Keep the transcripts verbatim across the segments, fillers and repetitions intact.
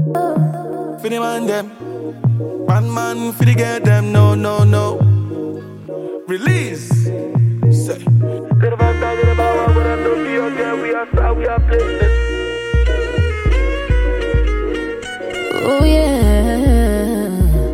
For the man them, man man for the get them. No no no. Release. Say. Oh yeah.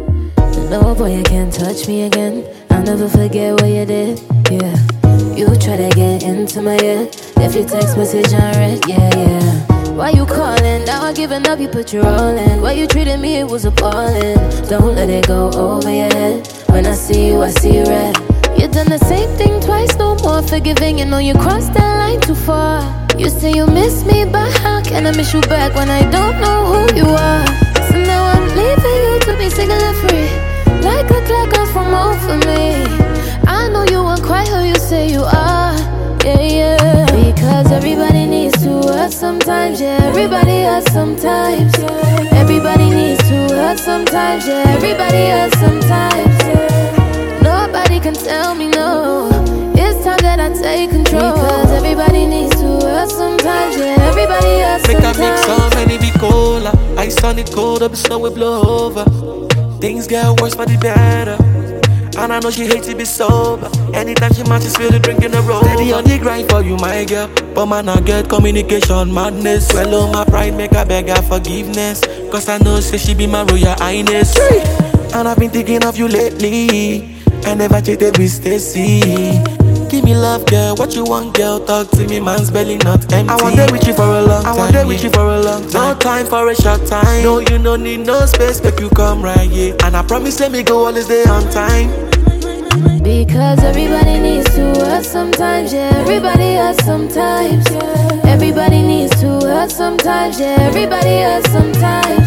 No boy, you can't touch me again. I'll never forget what you did. Yeah. You try to get into my head. If you text message unread, yeah, yeah. Why you calling? Now I'm giving up, you put your all in. Why you treating me, it was appalling. Don't let it go over your head. When I see you, I see red. You done the same thing twice, no more forgiving. You know you crossed that line too far. You say you miss me, but how can I miss you back when I don't know who you are? So now I'm leaving you to be single and free. Like a clock off from over me. I know you won't quite who you say you are. Yeah, yeah. Because everybody needs to hurt sometimes. Yeah, everybody hurts sometimes. Everybody needs to hurt sometimes. Yeah, everybody hurts sometimes. Nobody can tell me no. It's time that I take control. Because everybody needs to hurt sometimes. Yeah, everybody hurts sometimes. Make I mix so many be cola. Ice on it cold up, snow will blow over. Things get worse but the better. And I know she hates to be sober. Anytime she matches, feel the drink in the road. Steady on the grind for you, my girl. But man, I get communication madness. Swallow my pride, make her beg her forgiveness. Cause I know say she be my royal highness. And I've been thinking of you lately. I never cheated with Stacy. Give me love, girl, what you want, girl? Talk to me, man's belly not empty. I want there with you for a long time. I want there with you for a long time. No time for a short time. No, you no need no space, make you come right here. And I promise, let me go always day on time. Because everybody needs to hurt sometimes. Yeah, everybody hurts sometimes. Everybody needs to hurt sometimes. Yeah, everybody hurts sometimes.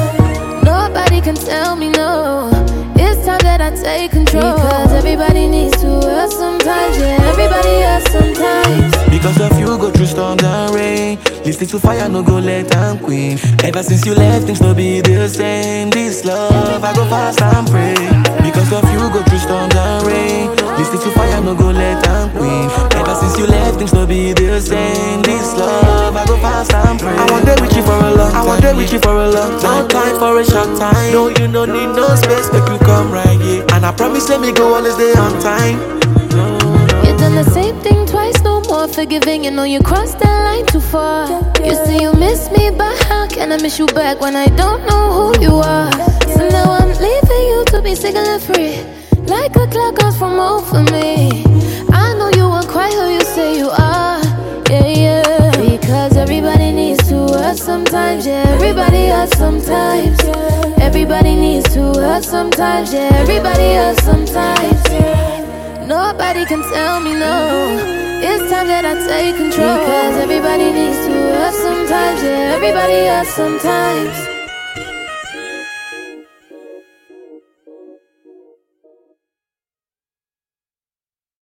Nobody can tell me no. It's time that I take control. Because everybody needs to hurt sometimes. Yeah, everybody hurts sometimes. Because of you go through storms and rain. Listen to fire, no go let them queen. Ever since you left, things no be the same. This love, I go fast and pray. Because of you go through storms and rain. Listen to fire, no go let them queen. Ever since you left, things no be the same. This love, I go fast and pray. I want there with you for a long time. I want there with you for a long time. No time for a short time. No, you no need no space, make you come right here. And I promise, let me go always day on time. You done the same thing twice, no more forgiving. You know you crossed that line too far. You say you miss me, but how can I miss you back when I don't know who you are? So now I'm leaving you to be single and free. Like a clock goes from over me. I know you weren't quite who you say you are. Yeah, yeah. Because everybody needs to hurt sometimes. Yeah, everybody hurts sometimes. Everybody needs to hurt sometimes. Yeah, everybody hurts sometimes. Nobody can tell me no. It's time that I take control. Because everybody needs to hurt sometimes. Yeah, everybody hurts sometimes.